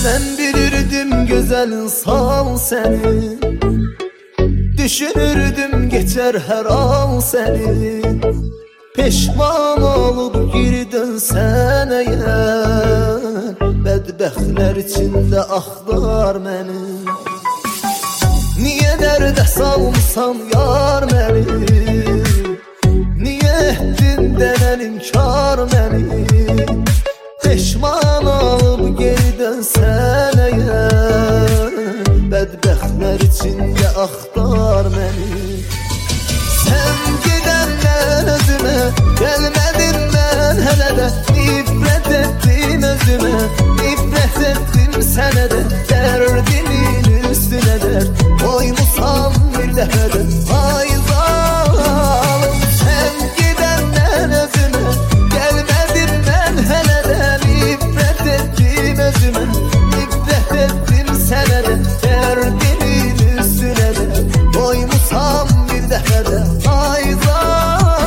Ben bilirdim güzel sal seni, düşünürdüm geçer her an seni. Peşman olup geri dönsen eğer, bedbəxtlər içinde axtar məni. Niye dərdə salmısan yar məni, niye etdin denən inkar məni. Peşman olup geri dönsen eğer, bedbəxtlər içinde axtar məni. Sen gidenden özüme gelmedin, ben hele de nifret ettim özüme. Nifret ettim sene de, derdimin üstüne dert koymuşam bir defede. Ay zalim, sen gidenden özüme gelmedin, ben hele de nifret ettim özüme. Nifret ettim sene de, derdimin üstüne dert koymuşam bir defede. Ay zalim.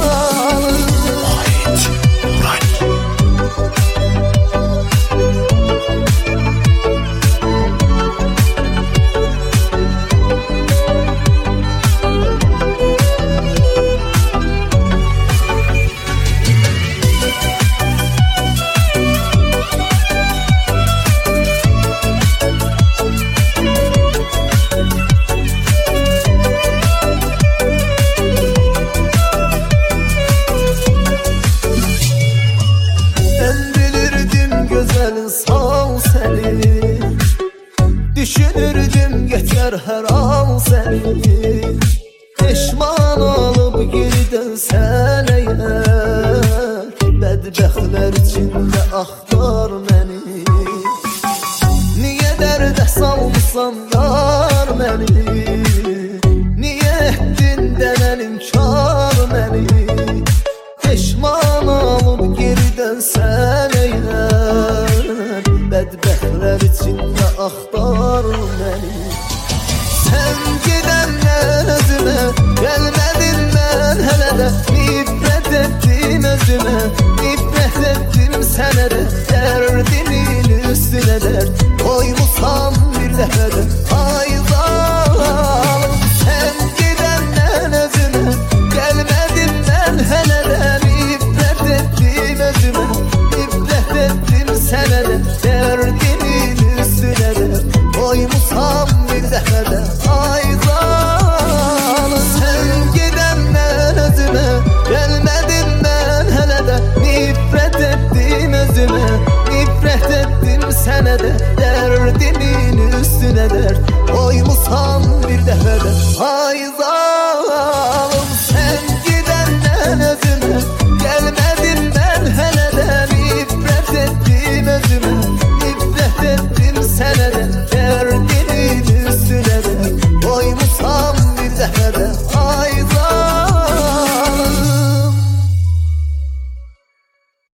Sağ seni, düşünürdüm geçer her an seni. Peşman olup geri dönsen eğer, bedbəxtlər içinde axtar məni. Niye dərdə salmısan yar məni, niye etdin denən inkar məni. Peşman olup geri dönsen eğer, bedbəxtlər içinde axtar məni. Sen gidenden özüme gelmedin, ben hele de nifret ettim özüme. Nifret ettim sene de, derdimin üstüne dert koymuşam bir defede. Ay zalim, sen gidenden özüme gelmedin, ben hele de nifret ettim özüme. Nifret ettim sene de, derdimin üstüne dert koymuşam bir defede. Ay zalim, sen gidenden özüme gelmedin, ben hele de nifret ettim özüme. Nifret ettim sene de, derdimin üstüne dert koymuşam bir defede. Ay zalim.